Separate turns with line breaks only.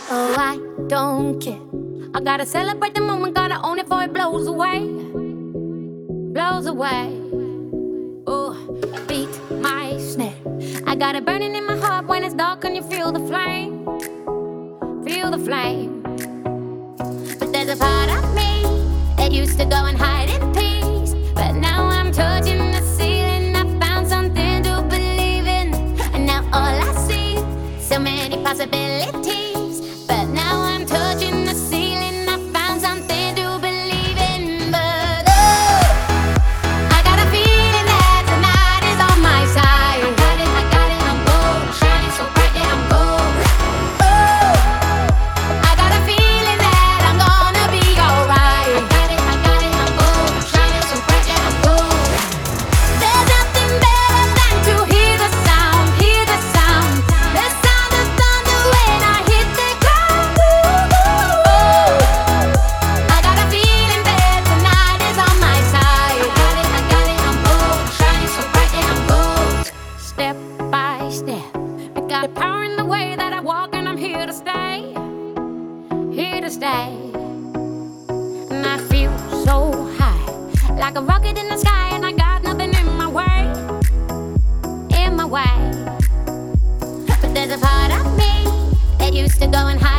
Oh, I don't care. I gotta celebrate the moment, gotta own it before it blows away. Blows away. Oh, beat my snare. I got it burning in my heart when it's dark and you feel the flame. Feel the flame. But there's a part of me that used to go and hide in peace. But now I'm touching the ceiling. I found something to believe in. And now all I see, so many possibilities. But now I'm touching the ceiling. I found something to believe in. But oh, I got a feeling that tonight is on my side. I got it, I'm gold. Shining so bright that I'm gold. Oh, I got a feeling that I'm gonna be alright. I got it, I'm gold. Shining so bright that I'm gold. There's nothing better than to hear the sound, the sound of thunder when I hit the ground. Ooh, I got a feeling that tonight is on my side. I got it, I'm gold. Shining so bright that I'm gold. Step by step, I got power in the way that I walk, and I'm here to stay. Here to stay. And I feel so high, like a rocket in the sky, and I got nothing in my way. In my way. But there's a part of me that used to go and hide.